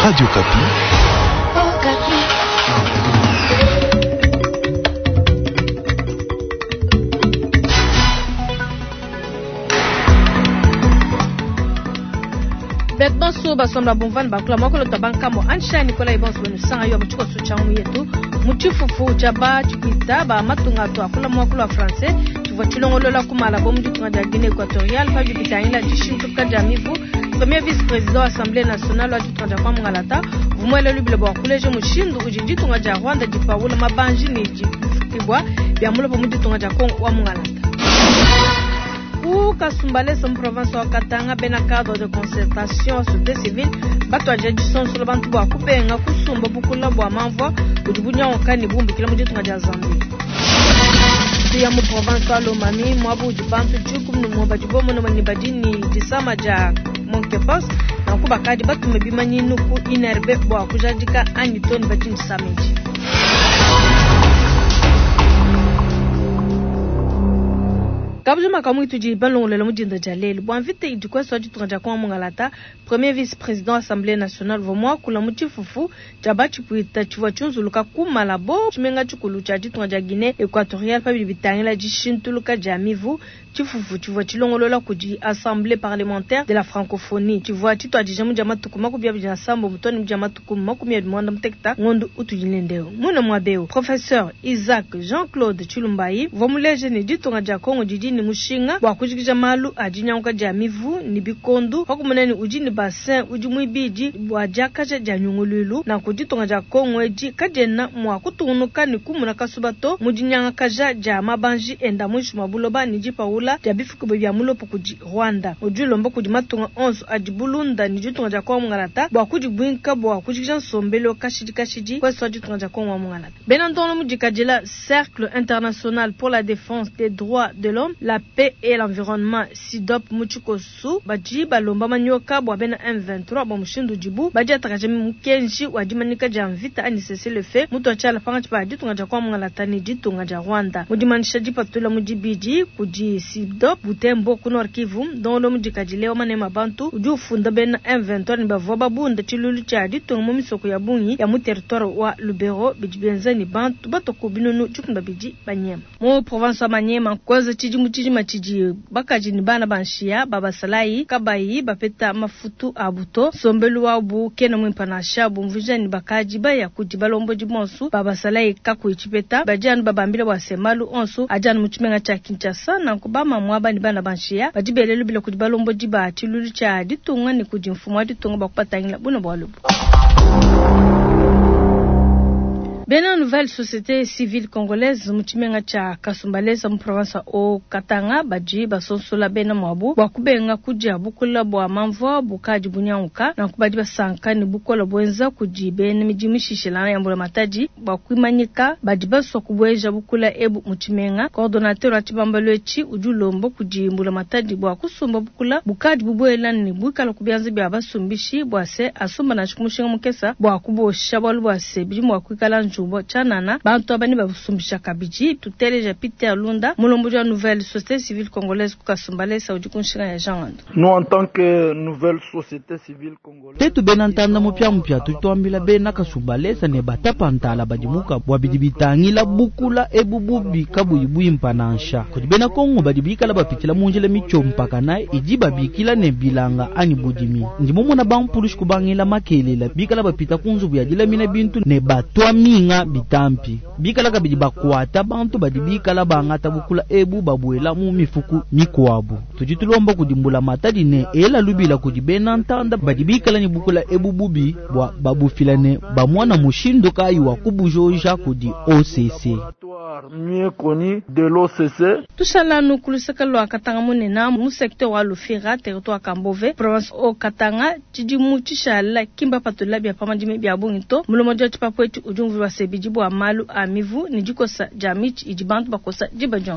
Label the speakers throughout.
Speaker 1: Radio Kapi.
Speaker 2: Betban so basomla bonvan bakula makolo tabanka mo ansha Nicolas Ibons benu sanga yo mchiko suchangu yetu mutifufu chaba chipita ba matunga to akula makolo français tuvo chilongolola kumala bomu tunga ja Guinée équatoriale pa bipita ila jishintu kajamivu premier vice-président assemblée nationale wa tunga kwa mungalata vumwele lubile bwa kuleje mushindu ujiji tunga ja Rwanda jipaula mabanji ni jibwa bya mulo bomu tunga ja Kongo wa mungalata ou Kasumbalé son province wa Katanga bena cadre de concertation société civile bato ajadison sur le bantu bwa kupenga kusumba bukula bwa manvwa kujibunya okani bumbi kila muje tunga Zambie ya mu province wa Lomami mwabu jibantu jukum no mwabajibomo no manibadini disama ja Monkefas na kubakadi batu mebimanyi nuku inerbe bwa kujadika anitoni badini sameji Kabjuma kamuitu ji balon le mujinda jalel bo invité idikwa soji tunja kwa mungalata premier vice-président assemblée nationale vomwa kula mutifufu jabachi puita chwa chunzuluka kumala bo chimenga chukulu chaji tunja Guinée équatoriale pa bitangela jishintuluka jamivu chifufu chwa chilongolola kuji assemblée parlementaire de la francophonie chwa chito ajijamu jamatukuma kubya bija sambo mutoni mjamatukuma kumya mwanda mtekta ngondu utujilendeo muna mwadeo professeur Isaac Jean-Claude Chilumbayi vomuleje ni ditunga Kongo ni mushinga wa kujikija malu ajinyanguka jamivu ni bikondo hokumuneni ujini bassin ujimwibiji wa jakaja janyungululu na kujitonga ja Kongo eji kajena mwa kutunuka ni kumuna kasubato mujinyanga kaja ja mabanji enda mwishu mabuloba ni jipaula jabifuku bya mulopo kuji Rwanda ujulombo kujimatunga 11 ajibulunda ni jitonga ja Kongo ngalata wa kujibwinka wa kujikija sombelo kashiji kwa soji tonga ja Kongo ngalata benantono mujikajela cercle international pour la défense des droits de l'homme, la paix et l'environnement SIDOP Muchikosu baji balomba manyoka bwa bena M23 bwa mushindu jibu baji atakajemi mkenji wajimanika jamvita ani cesser le fait mutu achala panga chipa ditunga ja kwa mungalatani ditunga ja Rwanda mujimanisha jipatula mujibiji kuji SIDOP Butembo kunor Kivu dono mujikajileo manema bantu ujufunda bena M23 ni bavoba bunda chilulu cha ditunga mumisoko ya bunyi ya mu territoire wa Lubero bijibenzani bantu batoko binunu chukunda biji banyema mu province wa Manyema kwaza chiji bakaji ni bana banshia baba salai kabayi bapeta mafutu abuto sombelu wabu kena mwimpana shabu mvujani bakaji baya kujibalombo jimonsu baba salai kakuichipeta bajanu babambile wa semalu onsu ajanu mchimenga cha Kinshasa na kubama mwaba ni bana banshia bajibelelu bila kujibalombo jiba chilulu cha ditunga ni kujimfumu ditunga bakupatangila buno bwalubu Bena nouvelle société civile congolaise mutimenga cha Kasumbalé mu province o Katanga baji basonsola bena mwabu wakubenga kuja bukula bwa manvwa bukaji bunyanguka na kubaji basankani bukola bwenza kuji bene mijimishishilana yambula mataji bakwimanyika baji baso kubweja bukula ebu mutimenga coordinateur atibambalo echi ujulombo kuji mbula mataji bwa kusumba bukula bukaji bubwela ni bukala kubyanza bya basumbishi bwase asumba na shikumushinga mukesa bwa kubosha bwa bwase bijimu wakwikala bo chanana bantu abani babusumbisha kabiji tuteleja Peter Lunda mulomboji wa nouvelle société civile congolaise Kasumbalé saudi kunshinga ya Jean.
Speaker 3: Nous en tant que nouvelle société civile congolaise
Speaker 4: tetu benantanda mupya tutoambila bena Kasumbalé ne batapantala bajimuka bwabidibitangila bukula ebububi kabuyibuyi mpanansha kudibena Kongo badibikala bapitila munjile michompaka naye ijiba bikila ne bilanga ani budimi ndimumuna bampulush kubangila makelela bikala bapita kunzubu ya dila mina bintu ne batwa minga bitampi bikala kabidi bakwata bantu badibikala bangata bukula ebu babuela mu mifuku mikwabu tujitulomba kudimbula matadi ne ela lubila kudibena ntanda badibikala ni bukula ebu bubi bwa babufilane bamwana mushindo kayi wa kubujoja kudi OCC
Speaker 3: mieux connu de l'OCC
Speaker 2: tushala nukulusaka lo Katanga munena mu secteur wa Lufira territoire Kambove province o Katanga chidimu chishala kimba patula bya pamadime bya bungito mulomojo chipapwetu ujumvu wa sebijibu wa malu amivu nijikosa jamichi ijibantu bakosa jiba jonsu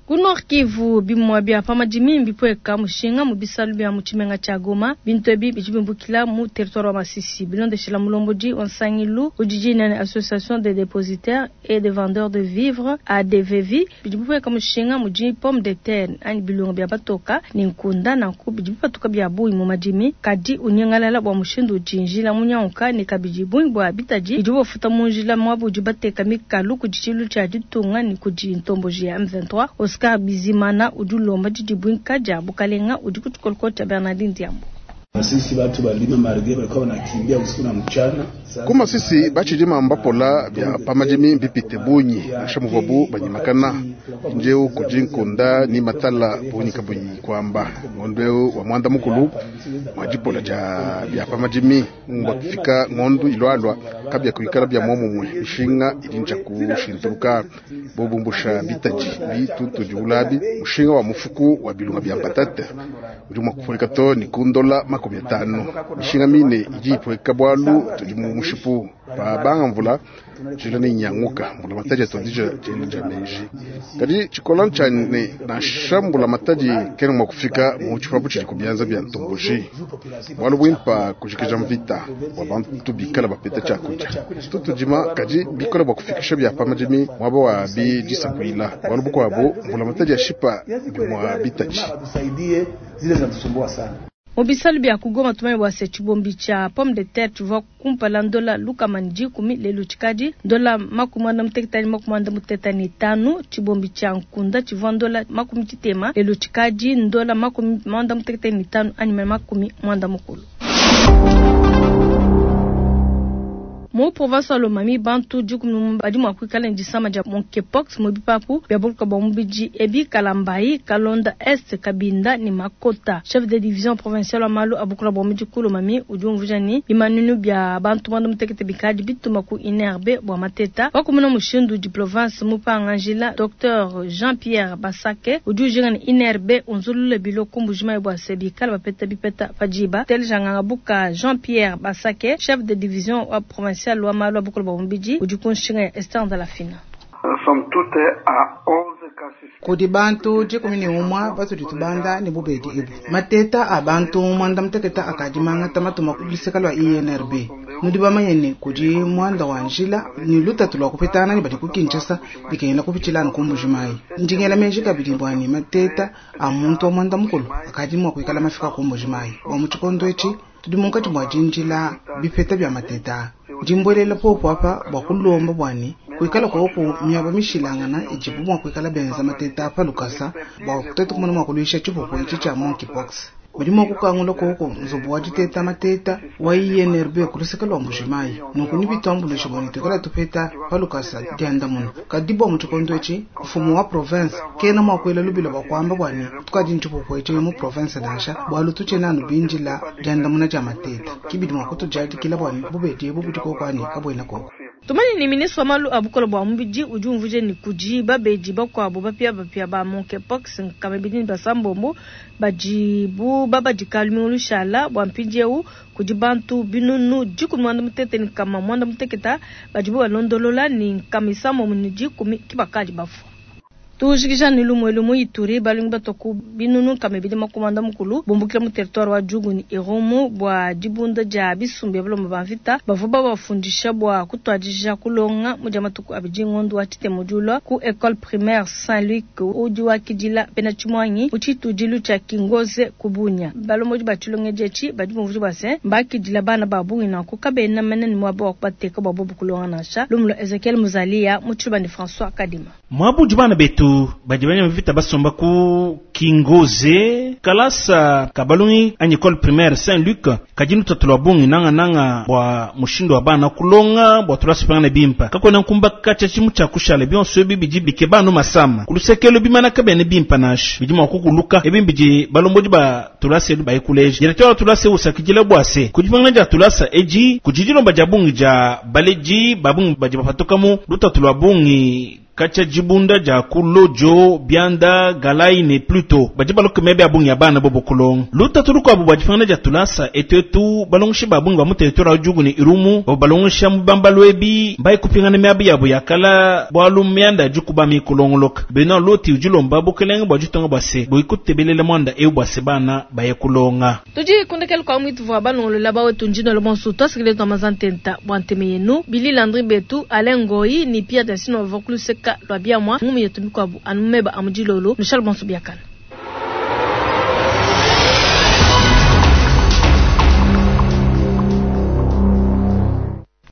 Speaker 2: Kunor Kivu bimwa bya pamajimi mbipweka mushinga mubisalu bya muchimenga cha Goma bintobi bijibimbukila mu territoire wa Masisi bilonde shila mulomboji onsangilu ujijina na association des dépositaires et des vendeurs de vivres ADVV bijibupweka mushinga muji pomme de terre ani bilongo bya batoka ninkunda na ku bijibupatuka bya bui mu majimi kadi unyangalala bwa mushindu jinjila munyanka ni kabijibui bwa bitaji bijibo futa munjila mwabu jibateka mikalu kujichilu cha jitunga ni kujintomboji ya M23 Oscar Bizimana udulomba jijibwinka jabu kalenga udikutukolkota Bernardine Diambo.
Speaker 1: Sisi watu balima marige balikuwa wanakimbia usiku na mchana.
Speaker 5: Kuma sisi bachijima ambapo la bya pamajimi mbipite bunyi nashamuvabu banyimakana njeu kujinkonda ni matala bunyi kabunyi kwamba ngondeo wa mwanda mukulu majipo la bya pamajimi ngwakifika ngondu ilwalwa kabya kuikara bya momumwe mishinga ilinja kushinturuka bobumbusha bitaji bitu julabi mushinga wa mufuku wa bilunga bya patata urimo kufolikato ni kundola 50 mishinga mine ijipo bwalu tujimu mushipu pa bangavula jilani nyanguka mula mataji tondija jinja meji kadi chikolancha ne na shambula mataji kena mwakufika muchipabu chili kubianza bya ntomboji walu bwimpa kujikija mvita wabantu bikala bapeta chakuja tutujima kadi bikola bakufikisha bya pamajimi wabo wa bi jisakuila walu buko wabo mula mataji ashipa bimwa bitaji
Speaker 1: tusaidie zile zinatusumbua sana.
Speaker 2: Mobisalu bya kugoma tumai wase chibombi cha pomme de terre tuva kumpala ndola luka manji kumi lelu chikadi ndola makumanda mteketani makumanda mutetani tanu chibombi cha nkunda chiva ndola makumi chitema lelu chikadi ndola makumi mwanda muteketani tanu anime makumi mwanda mukulu. Mo province Lomami bantu jukumu badimu akwikala njisama ja monkeypox mobipapu biabuluka bombiji ebi kalambai kalonda est kabinda ni makota chef de division provinciale Malu abukula bombiji Lomami ujumvujani bimanunu bya bantu mando mutekete bikadi bituma ku inerbe bwa mateta wakumuna mushindu di province mupanga Angela Dr Jean-Pierre Basake ujujingani inerbe unzulule bilo kumbujima bwa sebikala bapeta bipeta fajiba tel janganga buka Jean-Pierre Basake chef de division wa provinciale loi Malu bukula bombiji ujukunshinga Esther de la Fina.
Speaker 3: Somme toute à 11 cas.
Speaker 6: Kodi bantu jikumini umwa batu ditubanda ni bubedi ibu mateta abantu mwanda mteketa akajimanga tamatuma kulisekalwa INRB nudiba mayene kudi mwanda wanjila ni luta tulwa kupetana ni badiku Kinshasa bikenda kupichilana kumbujimai njingela menjika bidimbwani mateta amuntu mwanda mukulu akajimwa kuikala mafika kumbujimai wa muchikondo echi tudimunka chimwa jinjila bipeta bya mateta jimbwelela popo apa bakulomba bwani kuikala koko myaba mishilangana ijibu mwa kuikala benza mateta apa lukasa ba kutete kumona makuluisha chipo kwa chicha monkeypox badimo kukangula koko nzobo wajiteta mateta wa INRB kulisekala mbushimai nokuni bitambulo shiboni tukala tupeta palukasa dianda muno kadibo muchikondo echi ufumu wa province kena makwela lubilo bakwamba bwani tukadi nchipo kwa echi mu province dasha bwalu tuchenanu binjila dianda muno ja mateta kibidimo kutujaji kila bwani bubedi bubutiko kwani kabwena koko.
Speaker 2: Tumani ni ministre Malu abukolo bwa mbiji ujumvuje ni kujiba bejiba kwa abo bapia ba monkeypox nkamebidini basambombo bajibu baba jikalmi ulushala bwa mpijeu kujibantu binunu jikumwanda mutete ni kama mwanda muteketa bajibu walondolola ni kamisamo muniji kibakali bafu. Tujikisha nilumu Ituri balingi batoku binunu kamebide makomanda mukulu bombukira mu territoire wa Jugu ni Iromu bwa jibunda ja bisumbe balo mbanvita bavuba bafundisha bwa kutwajisha kulonga mujamatuku abijingondo wa tite modula ku école primaire Saint-Luc uji wa kijila penachimwanyi uchitu jilu cha Kingoze kubunya balo moji bachulonge jechi badimuvuje base mbaki jila bana babungi na kukabena meneni mwabo wakubateka babobu kulonga nasha lumlo Ezekiel Muzalia muchuba ni François Kadima
Speaker 7: mwabu jibana betu bajibanya mvita basomba ku Kingoze kalasa kabalungi an école primaire Saint-Luc kajinu tatulwa bungi nanga bwa mushindo wa bana kulonga bwa turasipanga na bimpa kako na nkumba kacha chimu cha kushale bion sobi bijibi ke banu masama kulusekelo bimana kabene bimpa nash bijima kukuluka ebimbiji balomboji ba turase ba ekuleji directeur turase usakijile bwase kujibanga ja turasa eji kujijino bajabungi ja baleji babungi bajiba fatokamu lutatulwa bungi kacha jibunda ja kulojo bianda galai ne pluto bajibalo kemebe abungi ya bana bobo kulong luta tuluko abu bajifana ja tulasa etetu balongshi babungi wa mutetora ujugu ni irumu balongshi mbambalwebi bai kupingana meabi ya buyakala bwalu mianda juku ba mi kulongolok bena loti ujulo mbabu kelenge bajutonga base boikutte belele mwanda eu base bana baye kulonga
Speaker 2: tuji kundekel kwa mwitu vwa balongolo laba wetu njino le monsu tosikile to mazantenta bwanteme yenu Billy Landry Betu Alengoi ni pia dasino vokulu seka lwa bia mwa mumu yetumiko abu anumeba amujilolo nushal monsu biakana